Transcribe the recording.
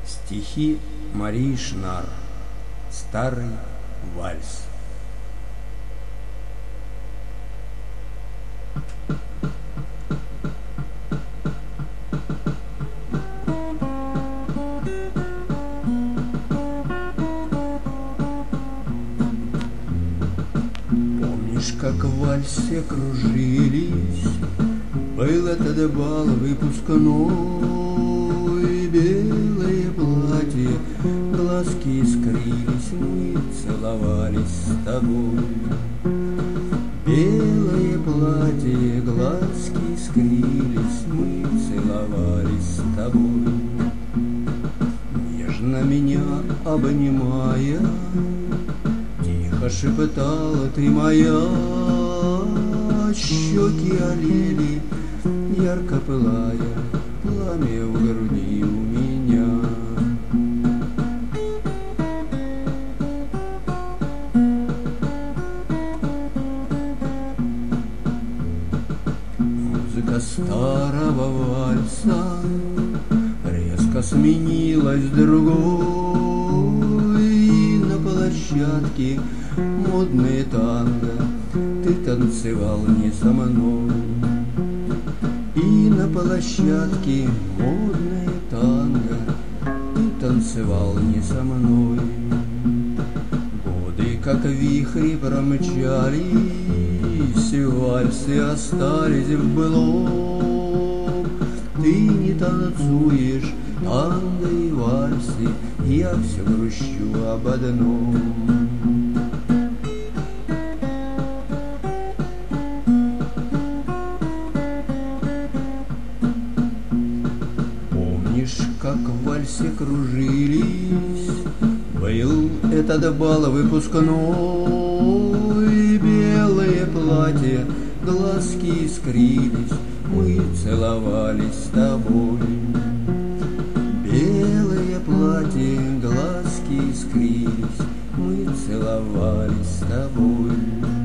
Стихи Марии Шнар. Старый вальс. Помнишь, как в вальсе кружились? Был этот бал выпускной, белое платье, глазки искрились, мы целовались с тобой. Белое платье, глазки искрились, мы целовались с тобой. Нежно меня обнимая, тихо шептала ты моя, щеки олели, ярко пылая, пламя в груди у меня. Музыка старого вальса резко сменилась другой. На площадке модные танго ты танцевал не со мной. И на площадке модное танго ты танцевал не со мной. Годы, как вихри, промчались, вальсы остались в былом. Ты не танцуешь танго и вальсы, я все грущу об одном. Как в вальсе кружились, был этот бал выпускной, белое платье, глазки искрились, мы целовались с тобой. Белое платье, глазки искрились, мы целовались с тобой.